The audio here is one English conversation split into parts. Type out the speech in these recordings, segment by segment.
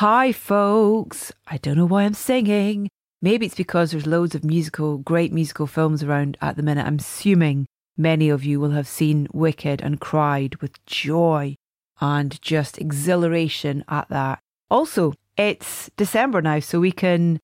Hi, folks. I don't know why I'm singing. Maybe it's because there's loads of great musical films around at the minute. I'm assuming many of you will have seen Wicked and cried with joy and just exhilaration at that. Also, it's December now, so we can...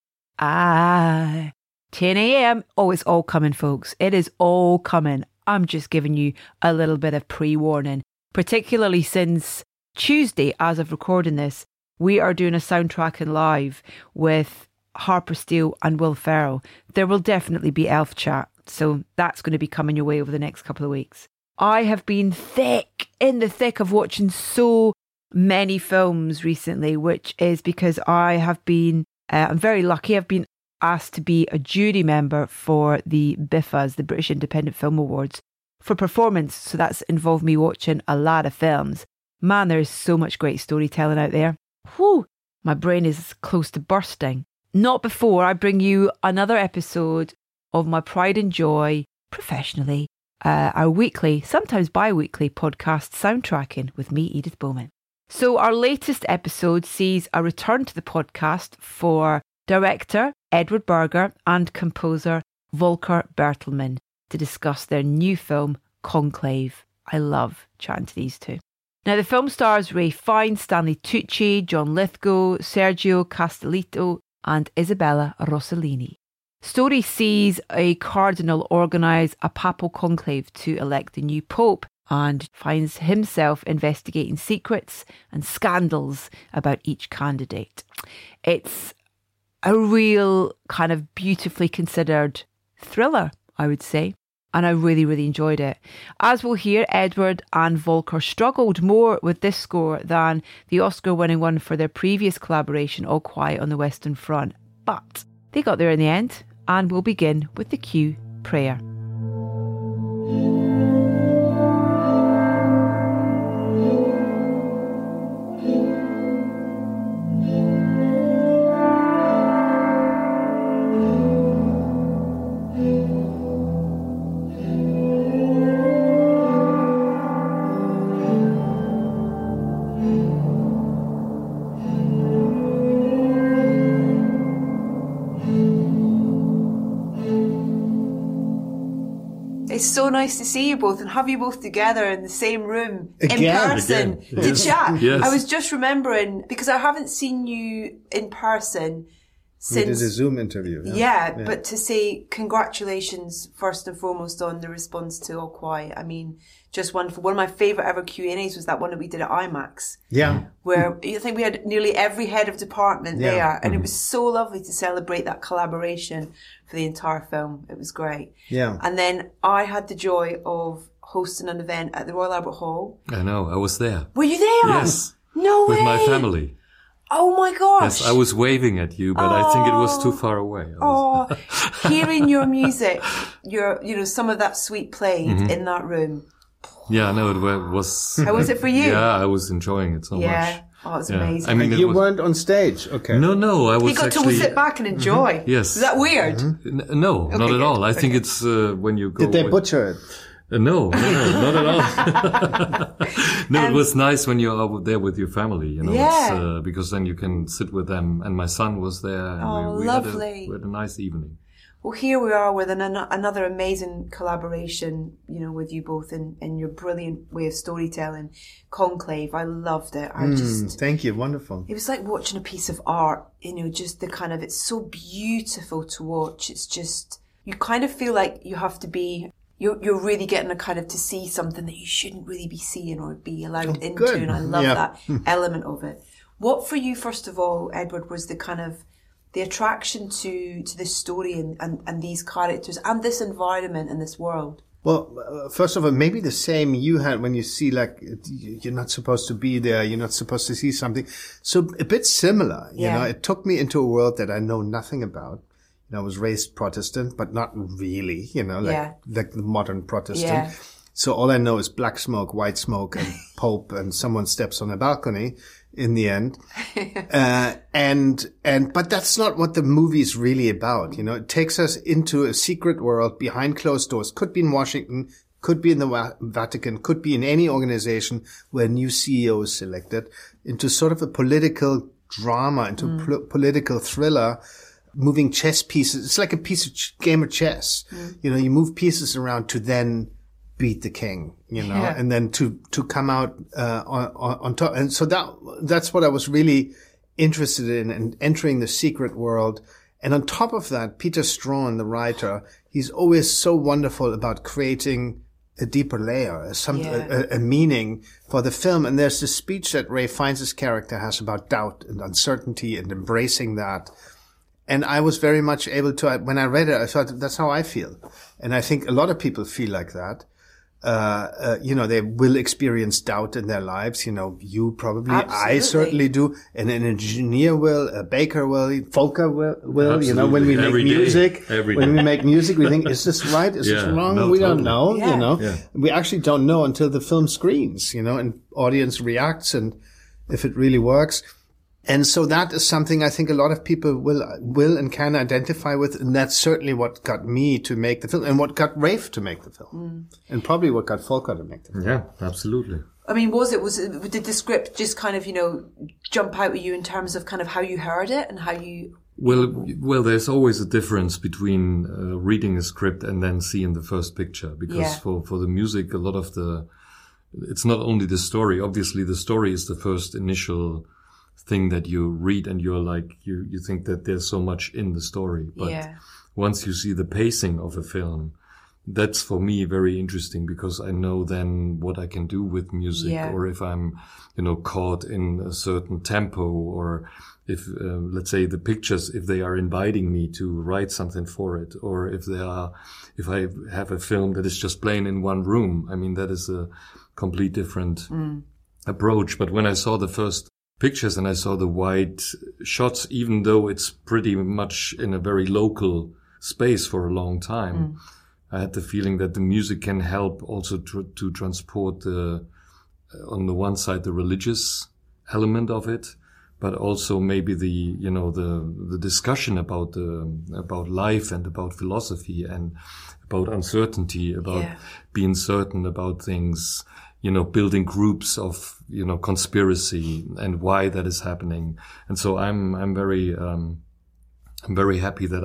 10 a.m. Oh, it's all coming, folks. It is all coming. I'm just giving you a little bit of pre-warning, particularly since Tuesday, as of recording this, we are doing a soundtrack in live with Harper Steele and Will Ferrell. There will definitely be Elf Chat, so that's going to be coming your way over the next couple of weeks. I have been in the thick of watching so many films recently, which is because I have been, I'm very lucky, I've been asked to be a jury member for the BIFAs, the British Independent Film Awards, for performance. So that's involved me watching a lot of films. Man, there is so much great storytelling out there. Whew, my brain is close to bursting. Not before I bring you another episode of my pride and joy, professionally, our weekly, sometimes bi-weekly podcast Soundtracking with me, Edith Bowman. So our latest episode sees a return to the podcast for director Edward Berger and composer Volker Bertelmann to discuss their new film, Conclave. I love chatting to these two. Now, the film stars Ralph Fiennes, Stanley Tucci, John Lithgow, Sergio Castellitto, and Isabella Rossellini. Story sees a cardinal organise a papal conclave to elect the new pope and finds himself investigating secrets and scandals about each candidate. It's a real kind of beautifully considered thriller, I would say. And I really, really enjoyed it. As we'll hear, Edward and Volker struggled more with this score than the Oscar-winning one for their previous collaboration, All Quiet on the Western Front. But they got there in the end, and we'll begin with the cue prayer. It's so nice to see you both and have you both together in the same room in person to Yes. chat. Yes. I was just remembering, because I haven't seen you in person We did a since... Zoom interview. Yeah, but to say congratulations first and foremost on the response to All Quiet. I mean, just wonderful. One of my favourite ever Q&As was that one that we did at IMAX. Yeah. Where I think we had nearly every head of department Yeah. there. And it was so lovely to celebrate that collaboration for the entire film. It was great. Yeah. And then I had the joy of hosting an event at the Royal Albert Hall. I know, I was there. Were you there? Yes. No way. With my family. Oh my gosh. Yes, I was waving at you, but I think it was too far away. Hearing your music, some of that sweet played in that room. Yeah, no, it was... How was it for you? Yeah, I was enjoying it so much. Yeah. Oh, it was amazing. I mean, You weren't on stage, okay? No, I was You got actually... to sit back and enjoy. Yes. Is that weird? No, not at good. all. I think it's when you go... Did they butcher it? No, not at all. No, it was nice when you're there with your family, you know, Yeah. it's, because then you can sit with them. And my son was there. And we lovely. we had a nice evening. Well, here we are with another amazing collaboration, with you both in your brilliant way of storytelling. Conclave, I loved it. Thank you, wonderful. It was like watching a piece of art, just the kind of, it's so beautiful to watch. It's just, you kind of feel like you have to be, you're really getting to see something that you shouldn't really be seeing or be allowed into. good. And I love Yeah. that element of it. What for you, first of all, Edward, was the attraction to this story and these characters and this environment and this world? Well, first of all, maybe the same you had when you see, you're not supposed to be there, you're not supposed to see something. So a bit similar, you know. It took me into a world that I know nothing about. I was raised Protestant, but not really, like the modern Protestant. Yeah. So all I know is black smoke, white smoke, and Pope, and someone steps on a balcony in the end. But that's not what the movie is really about. It takes us into a secret world behind closed doors. Could be in Washington, could be in the Vatican, could be in any organization where a new CEO is selected, into sort of a political drama, into political thriller, moving chess pieces. It's like a game of chess. You know, you move pieces around to then beat the king, you know, and then to come out on top. And so that's what I was really interested in, and entering the secret world. And on top of that, Peter Straughan, the writer, he's always so wonderful about creating a deeper layer, a meaning for the film. And there's this speech that Ray Fiennes' character has about doubt and uncertainty and embracing that. And I was very much able to, when I read it, I thought, that's how I feel. And I think a lot of people feel like that. You know, they will experience doubt in their lives. You know, you probably, absolutely. I certainly do. And an engineer will, a baker will, Volker will, absolutely. You know, when we make music, we think, is this right? Is this wrong? No, we don't know, you know. We actually don't know until the film screens, you know, and audience reacts and if it really works. And so that is something I think a lot of people will and can identify with. And that's certainly what got me to make the film, and what got Rafe to make the film. And probably what got Volker to make the film. Yeah, absolutely. I mean, did the script just kind of, you know, jump out at you in terms of kind of how you heard it and how you... Well, there's always a difference between reading a script and then seeing the first picture. Because for the music, a lot of it's not only the story. Obviously, the story is the first initial thing that you read, and you're like, you think that there's so much in the story. But once you see the pacing of a film, that's for me very interesting, because I know then what I can do with music, or if I'm, you know, caught in a certain tempo, or if, let's say the pictures, if they are inviting me to write something for it, or if I have a film that is just playing in one room, I mean, that is a complete different approach. But when I saw the first pictures and I saw the wide shots, even though it's pretty much in a very local space for a long time, I had the feeling that the music can help also to transport on the one side, the religious element of it, but also maybe the discussion about life and about philosophy and about uncertainty, about being certain about things, you know, building groups of, you know, conspiracy and why that is happening. And so I'm very happy that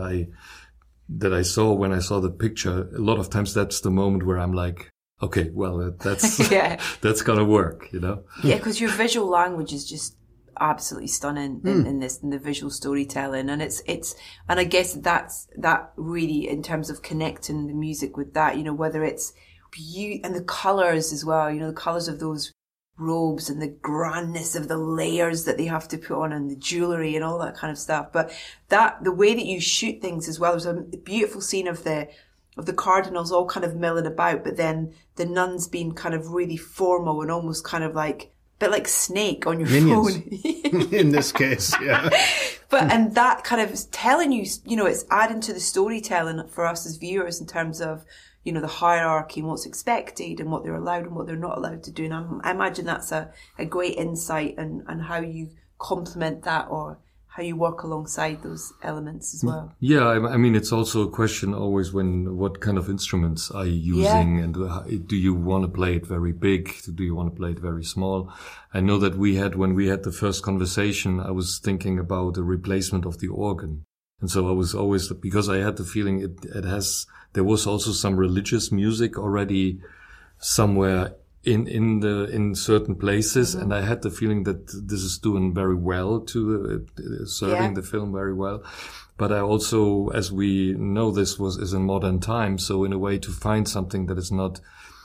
I saw, when I saw the picture, a lot of times that's the moment where I'm like, okay, well, that's, that's gonna work, you know? Yeah, because your visual language is just absolutely stunning in the visual storytelling. And it's, and I guess that really, in terms of connecting the music with that, you know, whether it's and the colours as well, you know, the colours of those robes and the grandness of the layers that they have to put on and the jewellery and all that kind of stuff. But the way that you shoot things as well, there's a beautiful scene of the cardinals all kind of milling about, but then the nuns being kind of really formal and almost kind of like a bit like Snake on your phone. In this case, yeah. But, and that kind of is telling you, you know, it's adding to the storytelling for us as viewers in terms of, you know, the hierarchy and what's expected and what they're allowed and what they're not allowed to do. And I imagine that's a great insight and how you complement that, or how you work alongside those elements as well. Yeah, I mean, it's also a question always what kind of instruments are you using, and do you want to play it very big? Do you want to play it very small? I know that when we had the first conversation, I was thinking about a replacement of the organ. And so I was always, because I had the feeling there was also some religious music already somewhere in certain places, and I had the feeling that this is doing very well to serving the film very well. But I also, as we know, this is in modern times, so in a way to find something that is not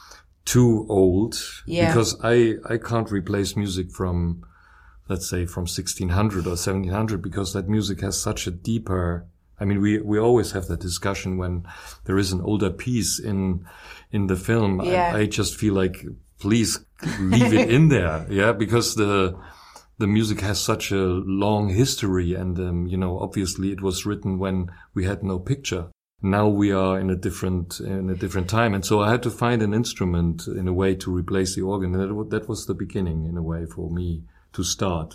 too old, because I can't replace music from, let's say, from 1600 or 1700, because that music has such a deeper, I mean, we always have that discussion when there is an older piece in the film. I just feel like, please leave it in there. Because the music has such a long history, and, you know, obviously it was written when we had no picture. Now we are in a different time. And so I had to find an instrument in a way to replace the organ. And that was the beginning in a way for me to start.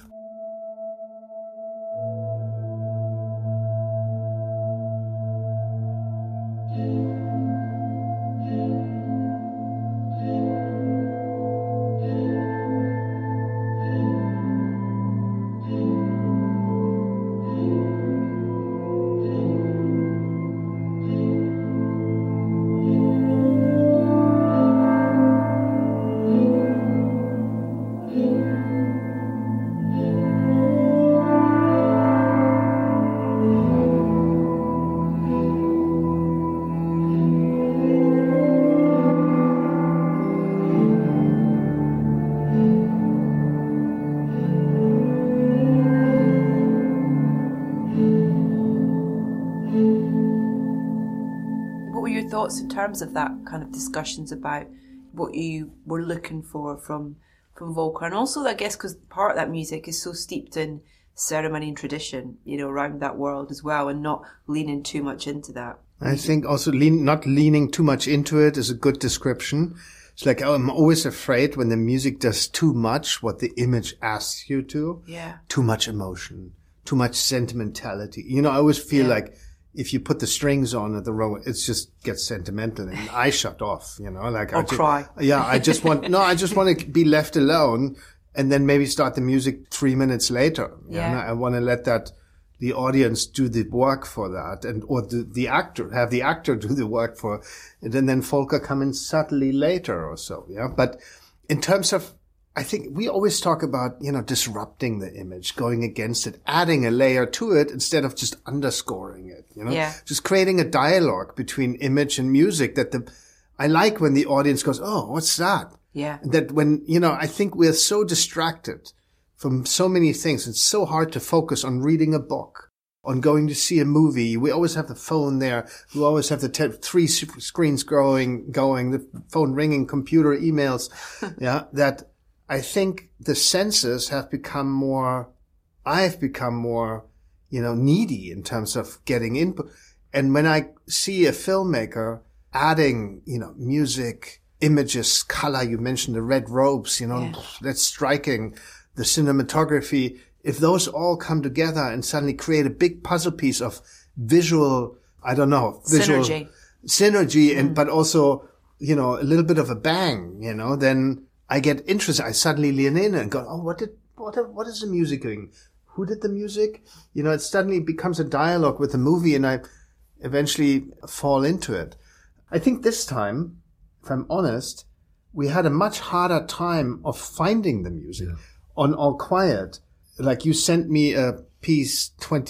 thoughts in terms of that kind of discussions about what you were looking for from Volker? And also, I guess, because part of that music is so steeped in ceremony and tradition, around that world as well, and not leaning too much into that. I think also not leaning too much into it is a good description. It's like, I'm always afraid when the music does too much what the image asks you to. Yeah. Too much emotion, too much sentimentality. I always feel like if you put the strings on at the wrong, it just gets sentimental and I shut off, like Or cry. I just want to be left alone and then maybe start the music 3 minutes later. I want to let the audience do the work for that or the actor do the work for it. And then Volker come in subtly later or so. Yeah. But in terms of, I think we always talk about, disrupting the image, going against it, adding a layer to it instead of just underscoring it, just creating a dialogue between image and music I like when the audience goes, oh, what's that? Yeah. That when, I think we're so distracted from so many things. It's so hard to focus on reading a book, on going to see a movie. We always have the phone there. We always have the 3 screens going, the phone ringing, computer, emails. That I think the senses have become more, I've become more, needy in terms of getting input. And when I see a filmmaker adding, music, images, color, you mentioned the red robes, that's striking, the cinematography, if those all come together and suddenly create a big puzzle piece of visual synergy, and, but also, a little bit of a bang, then I get interested. I suddenly lean in and go, oh, what is the music doing? Who did the music? It suddenly becomes a dialogue with the movie and I eventually fall into it. I think this time, if I'm honest, we had a much harder time of finding the music. Yeah. On All Quiet, like you sent me a piece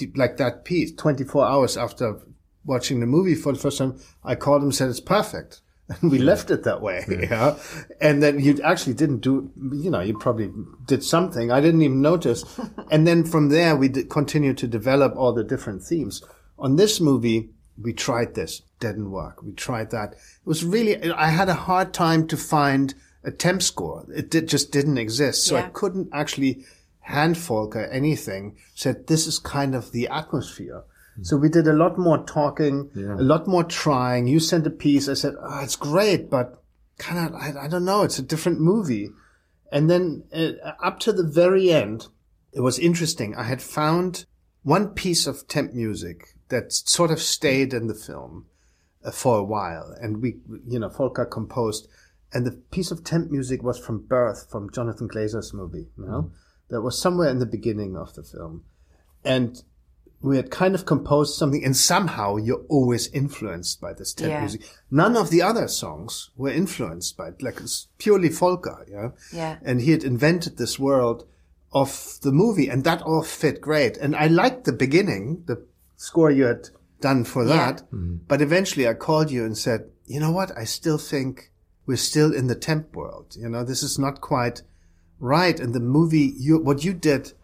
24 hours after watching the movie for the first time, I called him and said, it's perfect. And we left it that way. Yeah. And then you actually didn't do, you probably did something. I didn't even notice. And then from there, we continued to develop all the different themes. On this movie, we tried this, didn't work. We tried that. It was really, I had a hard time to find a temp score. It just didn't exist. So I couldn't actually hand Volker anything. Said, this is kind of the atmosphere. So we did a lot more talking, a lot more trying. You sent a piece. I said, oh, it's great, but kind of, I don't know. It's a different movie. And then up to the very end, it was interesting. I had found one piece of temp music that sort of stayed in the film for a while. And Volker composed. And the piece of temp music was from Birth, from Jonathan Glazer's movie, that was somewhere in the beginning of the film. And we had kind of composed something, and somehow you're always influenced by this temp music. None of the other songs were influenced by it. Like, it's purely Volker, Yeah. And he had invented this world of the movie, and that all fit great. And I liked the beginning, the score you had done for that. But eventually I called you and said, you know what? I still think we're still in the temp world. This is not quite right. And the movie, what you did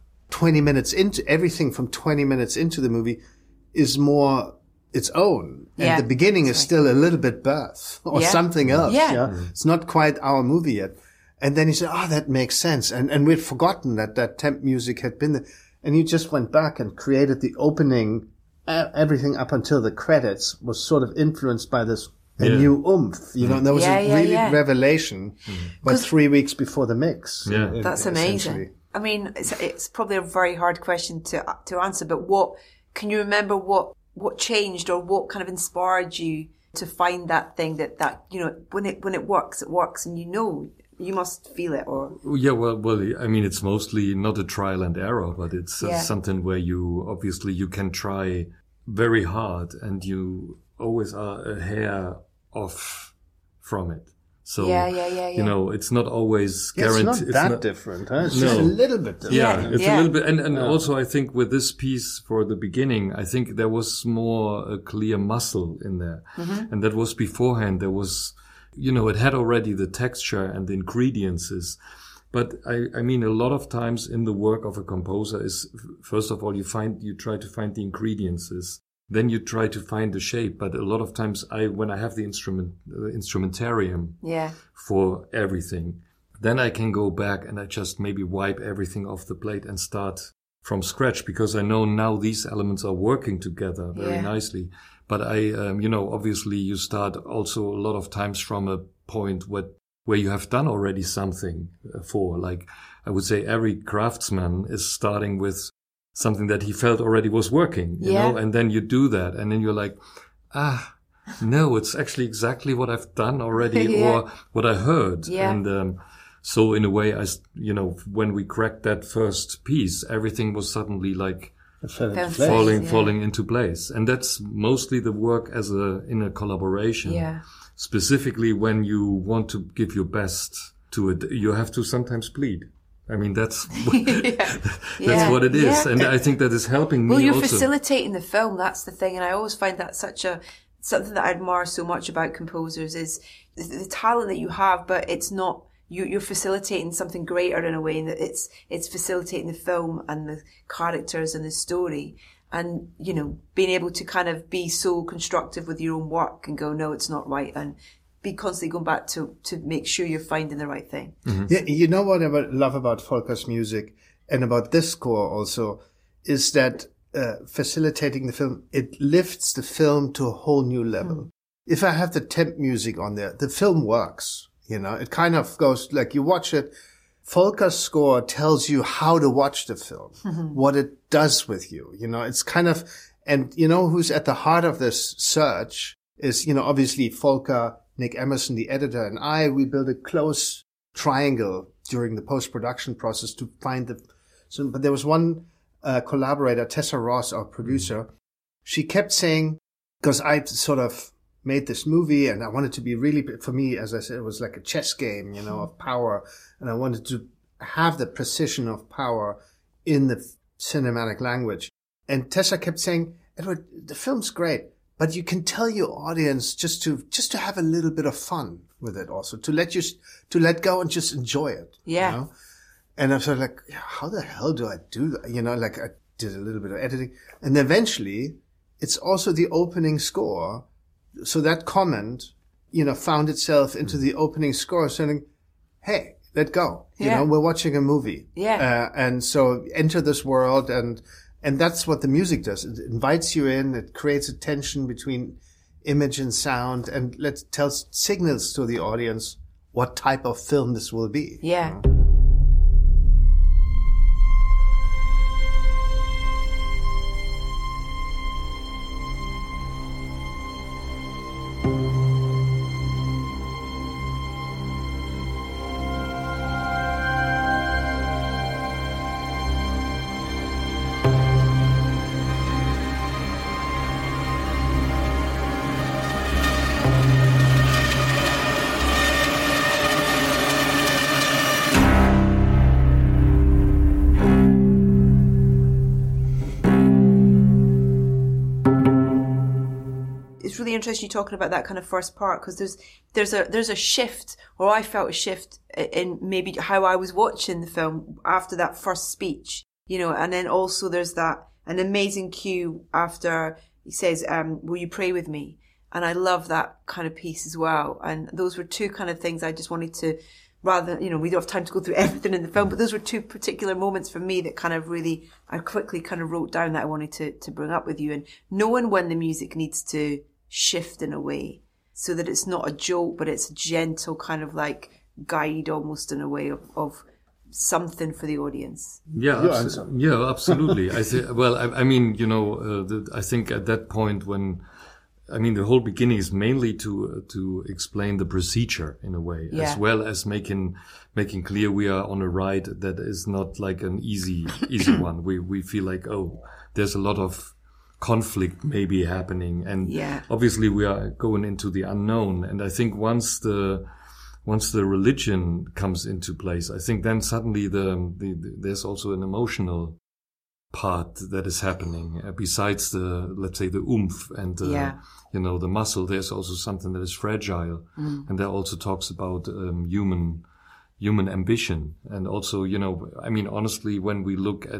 20 minutes into everything from 20 minutes into the movie is more its own. And the beginning is still a little bit Birth or something else. Yeah. It's not quite our movie yet. And then he said, oh, that makes sense. And we'd forgotten that temp music had been there. And you just went back and created the opening, everything up until the credits was sort of influenced by this new oomph, and there was a really revelation, but 3 weeks before the mix. Yeah. That's amazing. I mean, it's probably a very hard question to answer, but what can you remember? What changed, or what kind of inspired you to find that thing that when it works, and you must feel it, or well, I mean, it's mostly not a trial and error, but it's something where you can try very hard, and you always are a hair off from it. So, it's not always guaranteed. It's not that different, huh? It's just a little bit different. It's a little bit. And also, I think with this piece for the beginning, I think there was more a clear muscle in there. Mm-hmm. And that was beforehand. There was, it had already the texture and the ingredients. But I mean, a lot of times in the work of a composer is, first of all, you try to find the ingredients. then you try to find the shape. But a lot of times when I have the instrumentarium for everything, then I can go back and I just maybe wipe everything off the plate and start from scratch, because I know now these elements are working together very nicely. But obviously you start also a lot of times from a point where you have done already something for, like, I would say every craftsman is starting with something that he felt already was working, you know, and then you do that and then you're like, no, it's actually exactly what I've done already or what I heard. And, so in a way, when we cracked that first piece, everything was suddenly like falling into place. And that's mostly the work in a collaboration. Yeah. Specifically when you want to give your best to it, you have to sometimes plead. I mean, that's that's what it is. And I think that is helping me. Well, you're facilitating the film. That's the thing. And I always find that something that I admire so much about composers is the talent that you have, but it's not, you're facilitating something greater in a way, that it's facilitating the film and the characters and the story. And, being able to kind of be so constructive with your own work and go, no, it's not right. And be constantly going back to make sure you're finding the right thing. Mm-hmm. Yeah, you know what I love about Volker's music and about this score also is that facilitating the film, it lifts the film to a whole new level. If I have the temp music on there, the film works. It kind of goes like you watch it. Volker's score tells you how to watch the film, what it does with you. It's kind of, and who's at the heart of this search is, obviously Volker, Nick Emerson, the editor, and we built a close triangle during the post-production process to find but there was one collaborator, Tessa Ross, our producer. She kept saying, because I sort of made this movie and I wanted to be really, for me, as I said, it was like a chess game, of power. And I wanted to have the precision of power in the cinematic language. And Tessa kept saying, Edward, the film's great, but you can tell your audience just to have a little bit of fun with it also, to let go and just enjoy it. Yeah. And I was like, how the hell do I do that? Like I did a little bit of editing, and eventually it's also the opening score. So that comment, found itself into the opening score saying, hey, let go. We're watching a movie. Yeah. And so enter this world and that's what the music does. It invites you in. It creates a tension between image and sound and tells signals to the audience what type of film this will be. Yeah. Really interesting you talking about that kind of first part, because there's a shift, or I felt a shift in maybe how I was watching the film after that first speech, and then also there's an amazing cue after he says, will you pray with me? And I love that kind of piece as well. And those were two kind of things I just wanted to, rather, we don't have time to go through everything in the film, but those were two particular moments for me that kind of really, I quickly kind of wrote down that I wanted to bring up with you. And knowing when the music needs to shift in a way so that it's not a jolt, but it's a gentle kind of like guide almost in a way of something for the audience. Absolutely. I think at that point the whole beginning is mainly to explain the procedure in a way, as well as making clear we are on a ride that is not like an easy one. We feel like, there's a lot of conflict maybe happening, and obviously we are going into the unknown. And I think once the religion comes into place, I think then suddenly there's also an emotional part that is happening besides the oomph and the muscle. There's also something that is fragile, and that also talks about human ambition. And also honestly, when we look at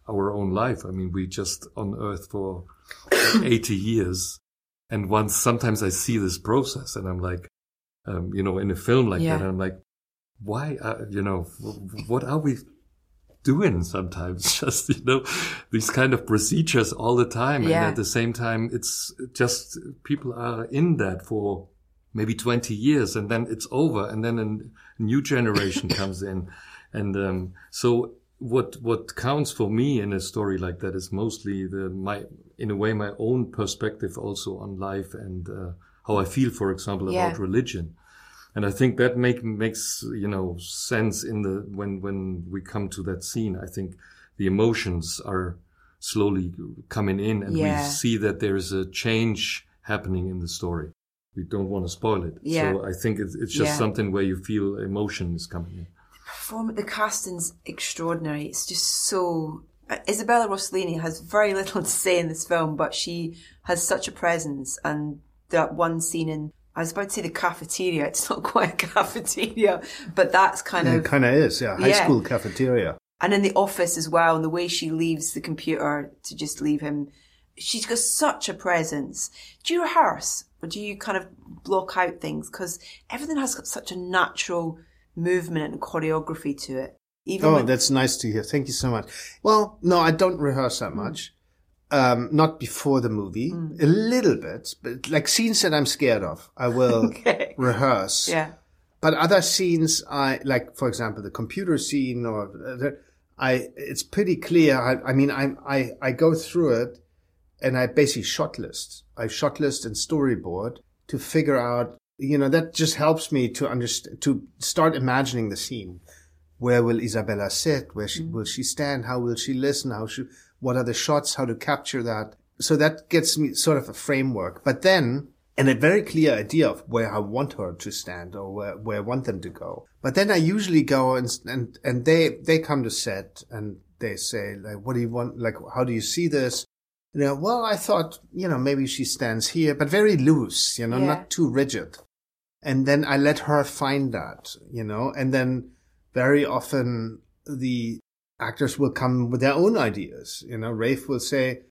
our own life. I mean, we just on Earth for 80 years. And sometimes I see this process and I'm like, in a film like that, and I'm like, why, what are we doing sometimes? Just, these kind of procedures all the time. And at the same time, it's just people are in that for maybe 20 years and then it's over and then a new generation comes in. And, so what counts for me in a story like that is mostly my own perspective also on life and, how I feel, for example, about religion. And I think that makes, sense when we come to that scene. I think the emotions are slowly coming in and we see that there is a change happening in the story. We don't want to spoil it. Yeah. So I think it's just something where you feel emotion is coming in. The casting's extraordinary. It's just so... Isabella Rossellini has very little to say in this film, but she has such a presence. And that one scene in... I was about to say the cafeteria. It's not quite a cafeteria, but that's kind of... It kind of is, high school cafeteria. And in the office as well, and the way she leaves the computer to just leave him. She's got such a presence. Do you rehearse? Or do you kind of block out things? Because everything has got such a natural movement and choreography to it. That's nice to hear. Thank you so much. Well, no, I don't rehearse that much. Not before the movie. A little bit, but like scenes that I'm scared of, I will rehearse. Yeah. But other scenes, for example, the computer scene it's pretty clear. I go through it and I basically shot list. I shot list and storyboard to figure out, that just helps me to understand, to start imagining the scene. Where will Isabella sit? Where will she stand? How will she listen? What are the shots? How to capture that? So that gets me sort of a framework. But then, and a very clear idea of where I want her to stand or where I want them to go. But then I usually go and they come to set and they say, like, what do you want? Like, how do you see this? Well, I thought, maybe she stands here, but very loose, not too rigid. And then I let her find that, and then very often the actors will come with their own ideas. Rafe will say,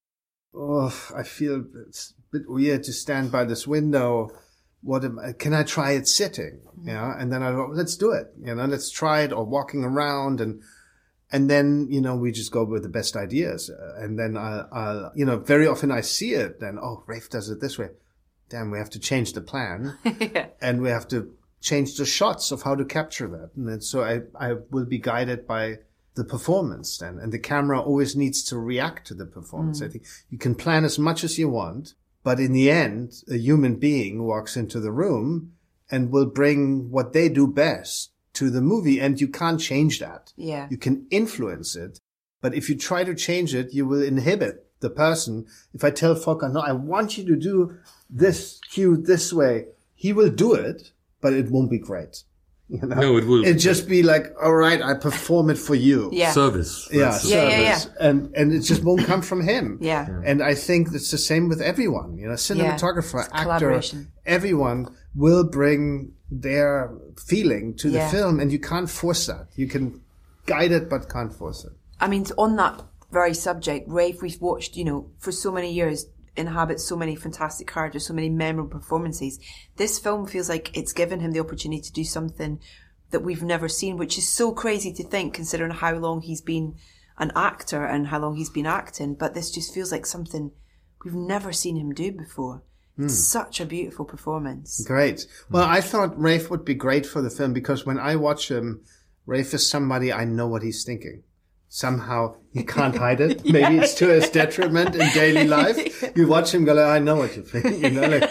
I feel it's a bit weird to stand by this window. Can I try it sitting? And then I go, let's do it. Let's try it, or walking around. And then, we just go with the best ideas. And then I'll very often I see it then, Rafe does it this way. Damn, we have to change the plan. And we have to change the shots of how to capture that. And then, so I will be guided by the performance then. And the camera always needs to react to the performance. I think you can plan as much as you want, but in the end, a human being walks into the room and will bring what they do best to the movie. And you can't change that. Yeah. You can influence it. But if you try to change it, you will inhibit the person. If I tell Volker, no, I want you to do this cue this way, he will do it, but it won't be great. No, it will. It'll just be like, all right, I perform it for you. Yeah. Service. Yeah, service. Yeah. And it just won't come from him. Yeah. And I think it's the same with everyone. Cinematographer, actor, everyone will bring their feeling to the film, and you can't force that. You can guide it, but can't force it. I mean, on that very subject, Rafe, we've watched, for so many years, inhabits so many fantastic characters, so many memorable performances. This film feels like it's given him the opportunity to do something that we've never seen, which is so crazy to think, considering how long he's been an actor and how long he's been acting. But this just feels like something we've never seen him do before. It's such a beautiful performance. Great. Well, I thought Rafe would be great for the film because when I watch him, Rafe is somebody I know what he's thinking. Somehow he can't hide it. Maybe it's to his detriment in daily life. You watch him go, like, I know what you think,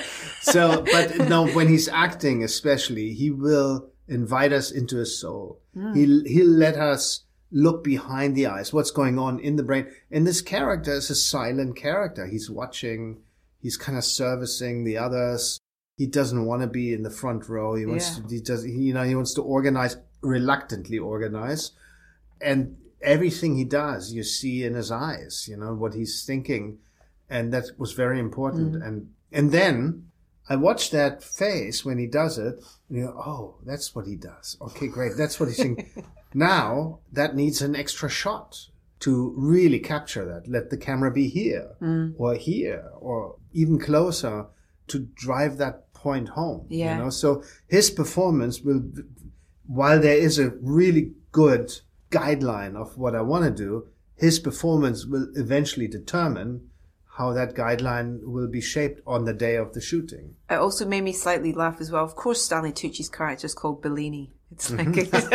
but no, when he's acting, especially, he will invite us into his soul. He'll let us look behind the eyes, what's going on in the brain. And this character is a silent character. He's watching, he's kind of servicing the others. He doesn't want to be in the front row. He wants he wants to organize, reluctantly organize. And everything he does, you see in his eyes, what he's thinking. And that was very important. And then I watched that face when he does it. And that's what he does. Okay, great. That's what he's thinking. Now that needs an extra shot. to really capture that. Let the camera be here or even closer to drive that point home. Yeah. You know? So his performance will, while there is a really good guideline of what I want to do, his performance will eventually determine how that guideline will be shaped on the day of the shooting. It also made me slightly laugh as well. Of course, Stanley Tucci's character is called Bellini. It's like...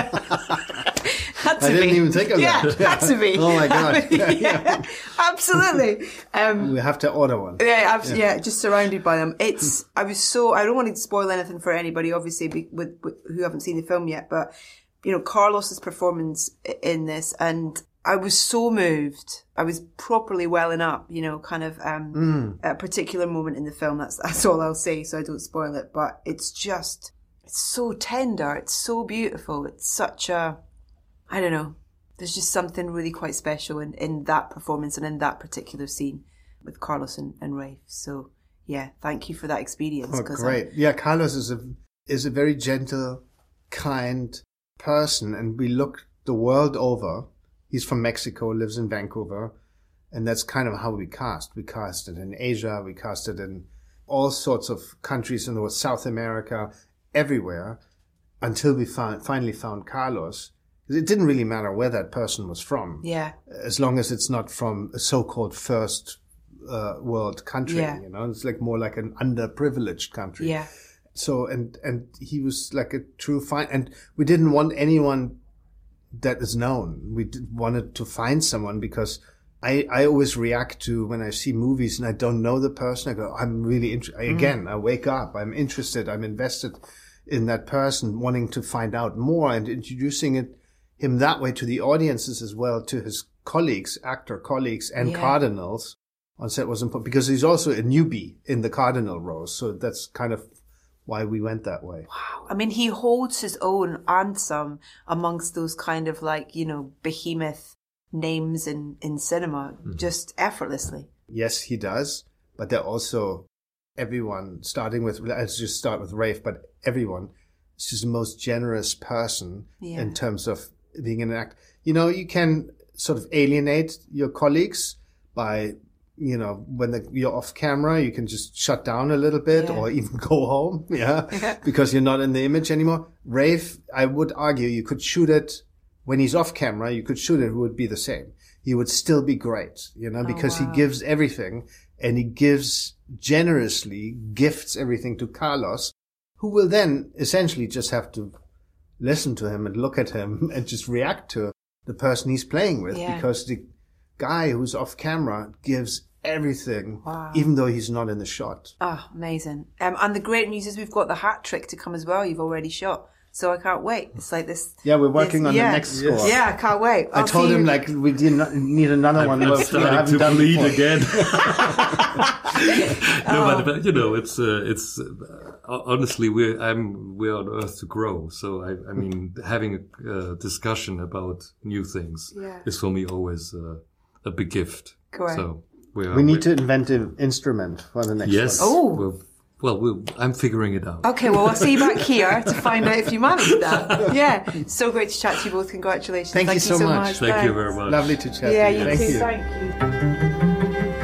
I didn't even think of that. Yeah, had to be. Oh my God. Yeah, absolutely. We have to order one. Yeah, just surrounded by them. I don't want to spoil anything for anybody, obviously, with who haven't seen the film yet, but, you know, Carlos's performance in this, and I was so moved. I was properly welling up, you know, kind of, at a particular moment in the film. That's all I'll say, so I don't spoil it, but it's so tender. It's so beautiful. It's such a, I don't know. There's just something really quite special in that performance and in that particular scene with Carlos and Rafe. So yeah, thank you for that experience. Oh, great. Yeah, Carlos is a very gentle, kind person, and we look the world over. He's from Mexico, lives in Vancouver, and that's kind of how we cast. We cast it in Asia, we cast it in all sorts of countries in the world, South America, everywhere, until we finally found Carlos. It didn't really matter where that person was from. Yeah. As long as it's not from a so-called first world country, you know, it's like more like an underprivileged country. Yeah. So, and he was like a true find, and we didn't want anyone that is known. We wanted to find someone, because I always react to when I see movies and I don't know the person. I go, I'm really interested. Again, I wake up, I'm interested, I'm invested in that person, wanting to find out more, and introducing him that way to the audiences as well, to his colleagues, actor colleagues and cardinals on set was important, because he's also a newbie in the cardinal roles. So that's kind of why we went that way. Wow. I mean, he holds his own and some amongst those kind of like, you know, behemoth names in cinema, just effortlessly. Yes, he does. But they're also everyone, starting with, let's just start with Rafe, but everyone is just the most generous person in terms of being an actor. You know, you can sort of alienate your colleagues by, you know, when you're off camera, you can just shut down a little bit or even go home, because you're not in the image anymore. Rafe, I would argue you could shoot it when he's off camera, you could shoot it would be the same. He would still be great, you know, because he gives everything, and he gives generously, gifts everything to Carlos, who will then essentially just have to listen to him and look at him and just react to the person he's playing with, because the guy who's off camera gives everything, even though he's not in the shot. Ah, amazing. And the great news is we've got the hat trick to come as well. You've already shot. So I can't wait. It's like this. Yeah, we're working on the next score. Yeah, I can't wait. I told him like we didn't need another one. I'm starting to bleed again. No, but you know, it's honestly we're on Earth to grow. So I mean, having a discussion about new things is for me always a big gift. Correct. So we need to invent an instrument for the next one. Yes. Oh. Well, I'm figuring it out. Okay, well, I'll see you back here to find out if you managed that. Yeah, so great to chat to you both. Congratulations. Thank you so much. Thank you very much. Lovely to chat to you. Yeah, you too. Thank you. Thank you.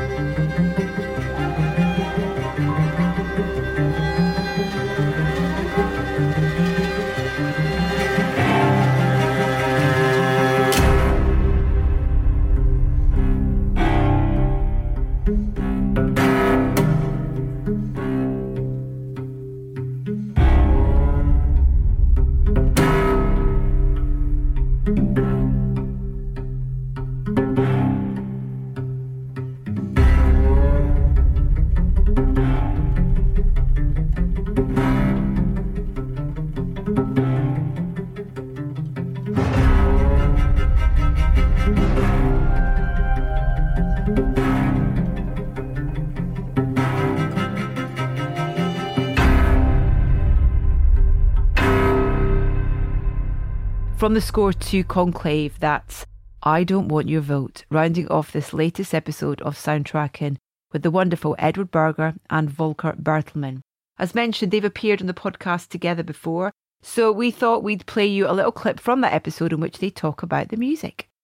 From the score to Conclave, that's I Don't Want Your Vote, rounding off this latest episode of Soundtracking with the wonderful Edward Berger and Volker Bertelmann. As mentioned, they've appeared on the podcast together before, so we thought we'd play you a little clip from that episode in which they talk about the music.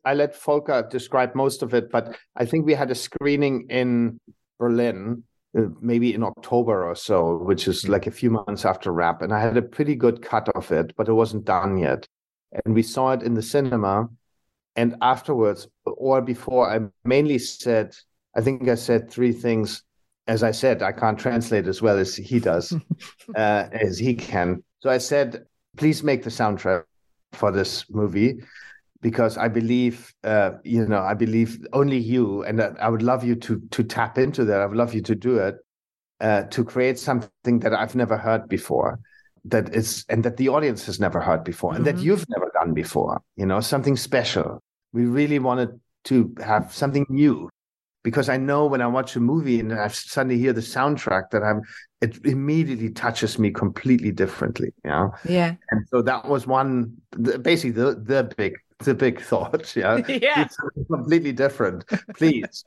I let Volker describe most of it, but I think we had a screening in Berlin, maybe in October or so, which is like a few months after Wrap. And I had a pretty good cut of it, but it wasn't done yet. And we saw it in the cinema. And afterwards, or before, I mainly said, I think I said three things. As I said, I can't translate as well as he does, as he can. So I said, please make the soundtrack for this movie, because I believe, I believe only you, and I would love you to tap into that. I would love you to do it, to create something that I've never heard before, and that the audience has never heard before, and that you've never done before, something special. We really wanted to have something new, because I know when I watch a movie and I suddenly hear the soundtrack it immediately touches me completely differently. Yeah. And so that was basically the big thought. Yeah. Yeah. It's completely different. Please.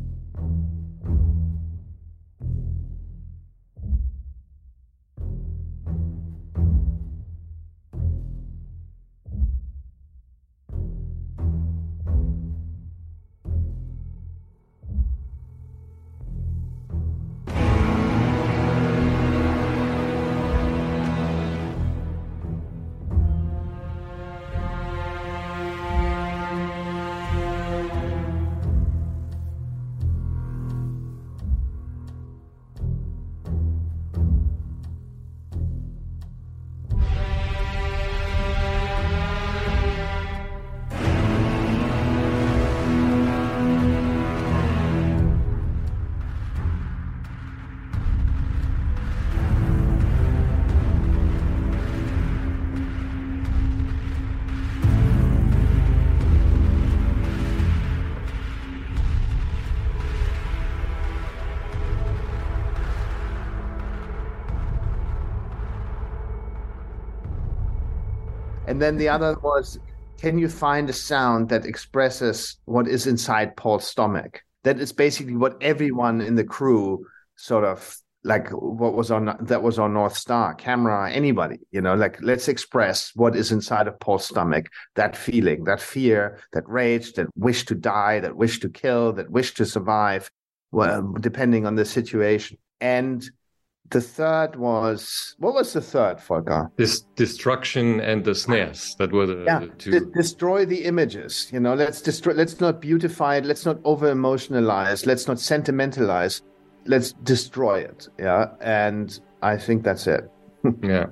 And then the other was, can you find a sound that expresses what is inside Paul's stomach? That is basically what everyone in the crew sort of like what was on North Star, camera, anybody, like let's express what is inside of Paul's stomach, that feeling, that fear, that rage, that wish to die, that wish to kill, that wish to survive, well, depending on the situation. And the third was, what was the third, Volker? This destruction and the snares that were the two. Destroy the images. Let's not beautify it. Let's not over emotionalize. Let's not sentimentalize. Let's destroy it. Yeah. And I think that's it. Yeah.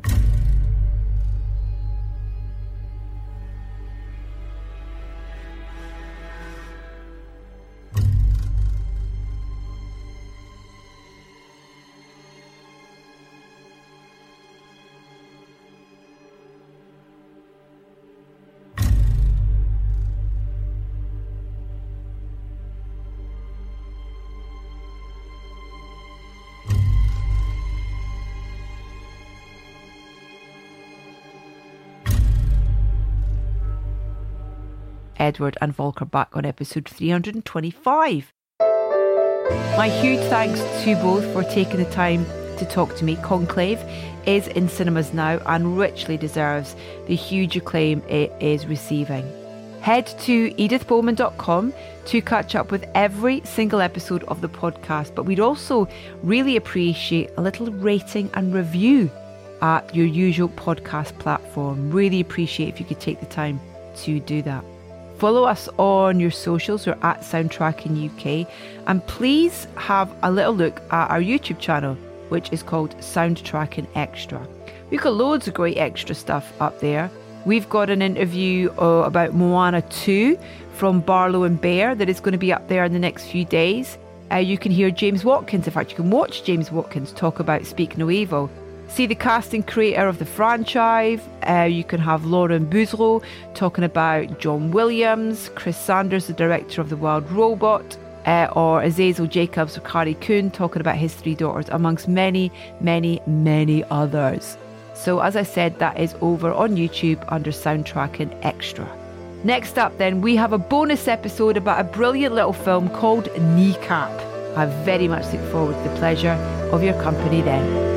Edward and Volker back on episode 325. My huge thanks to both for taking the time to talk to me. Conclave is in cinemas now and richly deserves the huge acclaim it is receiving. Head to edithbowman.com to catch up with every single episode of the podcast, but we'd also really appreciate a little rating and review at your usual podcast platform. Really appreciate if you could take the time to do that. Follow us on your socials. We're at Soundtracking UK. And please have a little look at our YouTube channel, which is called Soundtracking Extra. We've got loads of great extra stuff up there. We've got an interview about Moana 2 from Barlow and Bear that is going to be up there in the next few days. You can hear James Watkins. In fact, you can watch James Watkins talk about Speak No Evil. See the cast and creator of the franchise. You can have Lauren Boudreau talking about John Williams, Chris Sanders, the director of The Wild Robot, or Azazel Jacobs or Carrie Coon talking about his three daughters, amongst many, many, many others. So as I said, that is over on YouTube under Soundtracking Extra. Next up then, we have a bonus episode about a brilliant little film called Kneecap. I very much look forward to the pleasure of your company then.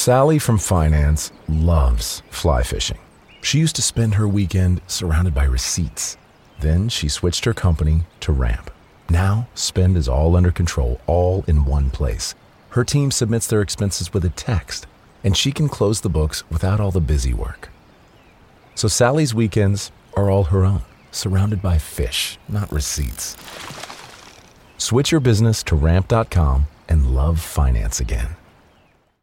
Sally from finance loves fly fishing. She used to spend her weekend surrounded by receipts. Then she switched her company to Ramp. Now, spend is all under control, all in one place. Her team submits their expenses with a text, and she can close the books without all the busy work. So Sally's weekends are all her own, surrounded by fish, not receipts. Switch your business to Ramp.com and love finance again.